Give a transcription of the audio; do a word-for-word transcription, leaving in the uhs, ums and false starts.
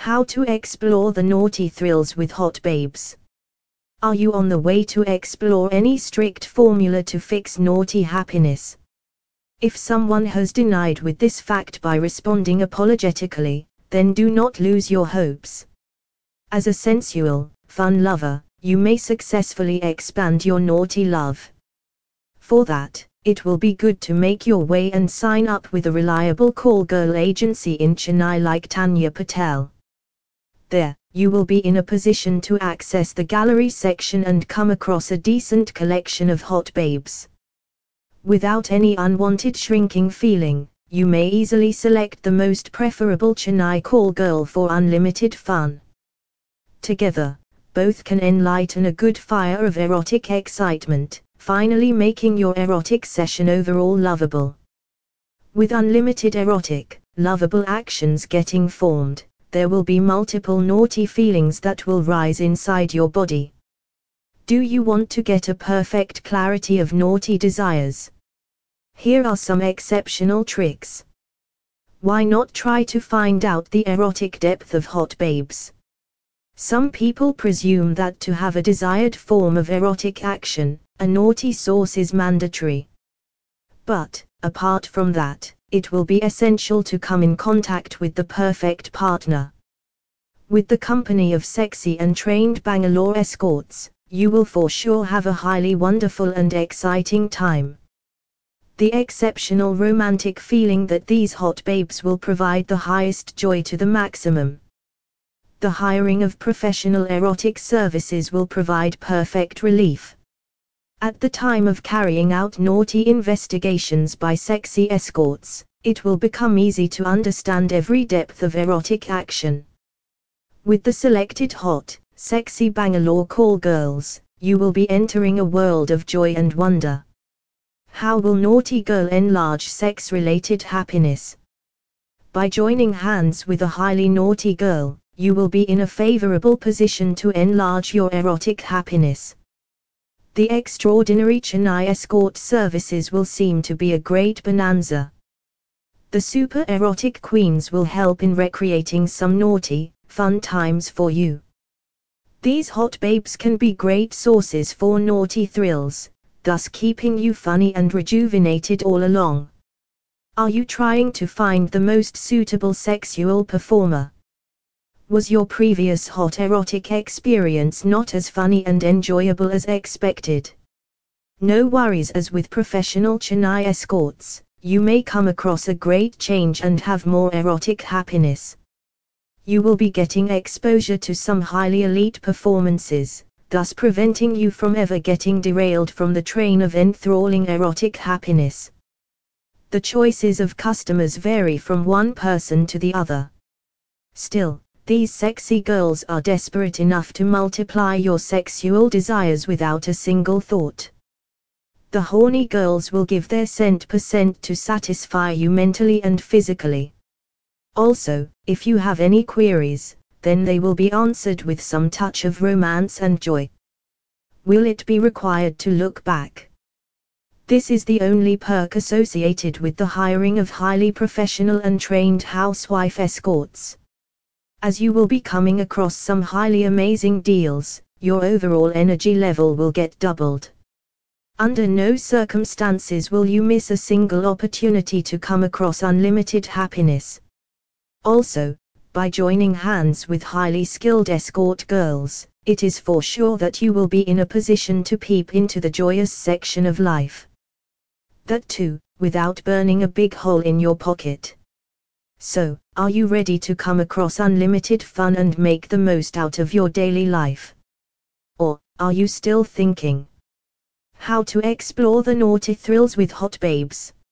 How to explore the naughty thrills with hot babes. Are you on the way to explore any strict formula to fix naughty happiness? If someone has denied with this fact by responding apologetically, then do not lose your hopes. As a sensual, fun lover, you may successfully expand your naughty love. For that, it will be good to make your way and sign up with a reliable call girl agency in Chennai like Tanya Patel. There, you will be in a position to access the gallery section and come across a decent collection of hot babes. Without any unwanted shrinking feeling, you may easily select the most preferable Chennai call girl for unlimited fun. Together, both can enlighten a good fire of erotic excitement, finally making your erotic session overall lovable. With unlimited erotic, lovable actions getting formed, there will be multiple naughty feelings that will rise inside your body. Do you want to get a perfect clarity of naughty desires? Here are some exceptional tricks. Why not try to find out the erotic depth of hot babes? Some people presume that to have a desired form of erotic action, a naughty source is mandatory. But, apart from that, it will be essential to come in contact with the perfect partner. With the company of sexy and trained Bangalore escorts, you will for sure have a highly wonderful and exciting time. The exceptional romantic feeling that these hot babes will provide the highest joy to the maximum. The hiring of professional erotic services will provide perfect relief. At the time of carrying out naughty investigations by sexy escorts, it will become easy to understand every depth of erotic action. With the selected hot, sexy Bangalore call girls, you will be entering a world of joy and wonder. How will naughty girl enlarge sex-related happiness? By joining hands with a highly naughty girl, you will be in a favorable position to enlarge your erotic happiness. The extraordinary Chennai escort services will seem to be a great bonanza. The super erotic queens will help in recreating some naughty, fun times for you. These hot babes can be great sources for naughty thrills, thus keeping you funny and rejuvenated all along. Are you trying to find the most suitable sexual performer? Was your previous hot erotic experience not as funny and enjoyable as expected? No worries, as with professional Chennai escorts, you may come across a great change and have more erotic happiness. You will be getting exposure to some highly elite performances, thus preventing you from ever getting derailed from the train of enthralling erotic happiness. The choices of customers vary from one person to the other. Still, these sexy girls are desperate enough to multiply your sexual desires without a single thought. The horny girls will give their cent percent to satisfy you mentally and physically. Also, if you have any queries, then they will be answered with some touch of romance and joy. Will it be required to look back? This is the only perk associated with the hiring of highly professional and trained housewife escorts. As you will be coming across some highly amazing deals, your overall energy level will get doubled. Under no circumstances will you miss a single opportunity to come across unlimited happiness. Also, by joining hands with highly skilled escort girls, it is for sure that you will be in a position to peep into the joyous section of life. That too, without burning a big hole in your pocket. So, are you ready to come across unlimited fun and make the most out of your daily life? Or, are you still thinking how to explore the naughty thrills with hot babes?